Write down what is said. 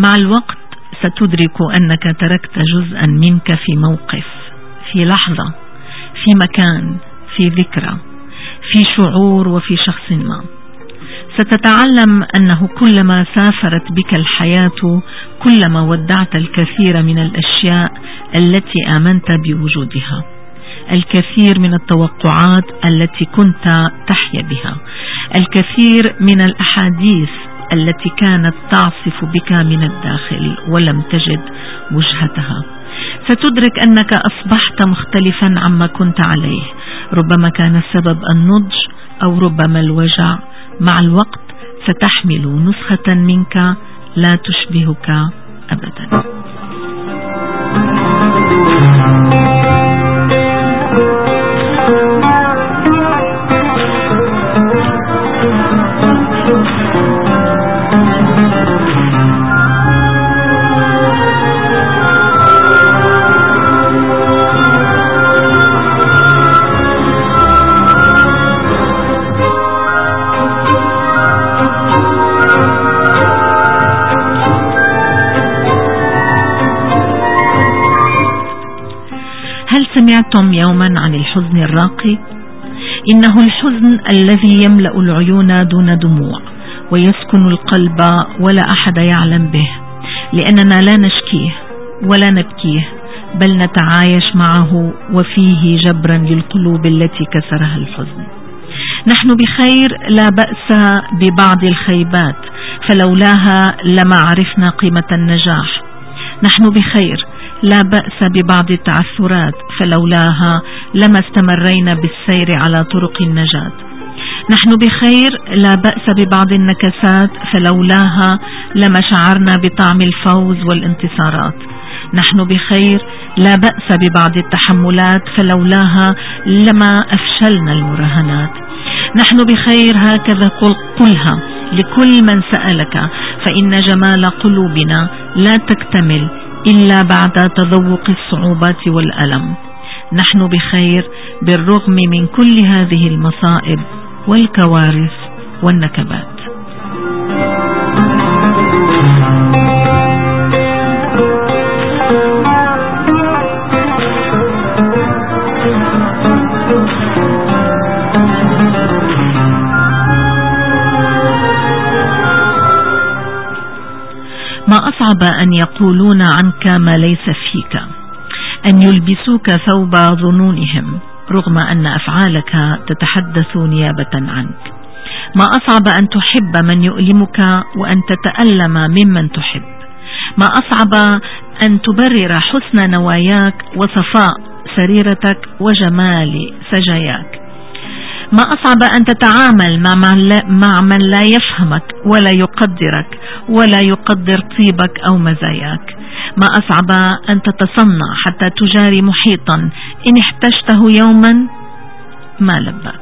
مع الوقت ستدرك أنك تركت جزءا منك في موقف، في لحظة، في مكان، في ذكرى، في شعور، وفي شخص ما. ستتعلم أنه كلما سافرت بك الحياة كلما ودعت الكثير من الأشياء التي آمنت بوجودها، الكثير من التوقعات التي كنت تحيا بها، الكثير من الأحاديث التي كانت تعصف بك من الداخل ولم تجد وجهتها. ستدرك أنك أصبحت مختلفا عما كنت عليه، ربما كان السبب النضج أو ربما الوجع. مع الوقت ستحمل نسخة منك لا تشبهك أبدا. هل سمعتم يوما عن الحزن الراقي؟ إنه الحزن الذي يملأ العيون دون دموع ويسكن القلب ولا أحد يعلم به، لأننا لا نشكيه ولا نبكيه بل نتعايش معه وفيه جبرا للقلوب التي كسرها الحزن. نحن بخير لا بأس ببعض الخيبات فلولاها لما عرفنا قيمة النجاح. نحن بخير لا بأس ببعض التعثرات فلولاها لما استمرينا بالسير على طرق النجاة. نحن بخير لا بأس ببعض النكسات فلولاها لما شعرنا بطعم الفوز والانتصارات. نحن بخير لا بأس ببعض التحملات فلولاها لما أفشلنا المراهنات. نحن بخير هكذا قلها لكل من سألك، فإن جمال قلوبنا لا تكتمل إلا بعد تذوق الصعوبات والألم. نحن بخير بالرغم من كل هذه المصائب والكوارث والنكبات. ما أصعب أن يقولون عنك ما ليس فيك، أن يلبسوك ثوب ظنونهم رغم أن أفعالك تتحدث نيابة عنك. ما أصعب أن تحب من يؤلمك وأن تتألم ممن تحب. ما أصعب أن تبرر حسن نواياك وصفاء سريرتك وجمال سجاياك. ما أصعب أن تتعامل مع من لا يفهمك ولا يقدرك ولا يقدر طيبك أو مزاياك. ما أصعب أن تتصنع حتى تجاري محيطا إن احتجته يوما ما لباك.